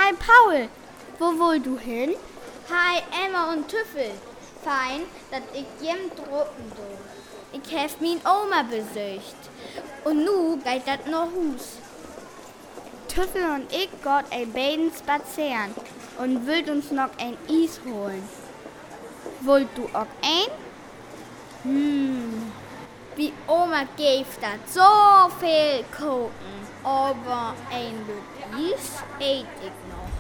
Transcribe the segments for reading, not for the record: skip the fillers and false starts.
Hi Paul, wo wollt du hin? Hi Emma und Tüffel. Fein, dass ich jem drucken do. Ich hef min Oma besucht. Und nu geht dat noch Hus. Tüffel und ich gott ein beiden spazieren und wollt uns noch ein Eis holen. Wollt du auch ein? Wie Oma gäft dat so viel koken. Aber ein Lüt Eis ät ich noch.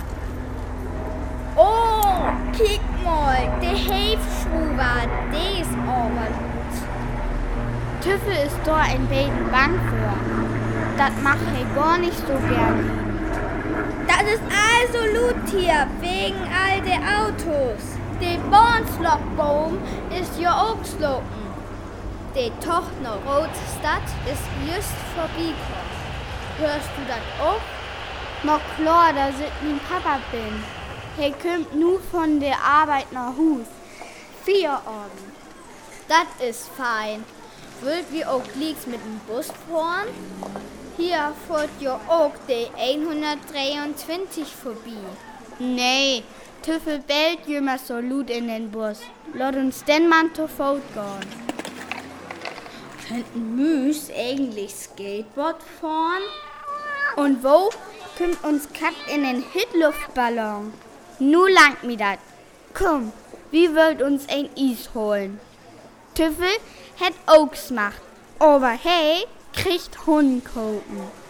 Oh, kick mal, der Hefschruber, der ist aber gut. Tüffel ist da ein beiden bang für. Das macht er gar nicht so gern. Das ist also gut hier, wegen all der Autos. Der Bornslockbaum ist ja auch slopen. Die Tochter Rotstadt ist just vorbeigekommen. Hörst du das auch? Na klar, da sit mein Papa bin. Er kommt nur von der Arbeit nach Hus. 4 Abend. Das ist fein. Wollt wir auch liegst mit dem Bus fahren? Hier fährt ja auch die 123 vorbei. Nee, Tüffel bellt jümmer so laut in den Bus. Lass uns denn mal zu Fuß gehen. Könnten Müs eigentlich Skateboard fahren? Und wo kommt uns Kack in den Hitluftballon? Nu langt mir dat. Komm, wie wollt uns ein Eis holen? Tüffel hat auch gemacht, aber hey, kriegt Hundkoten.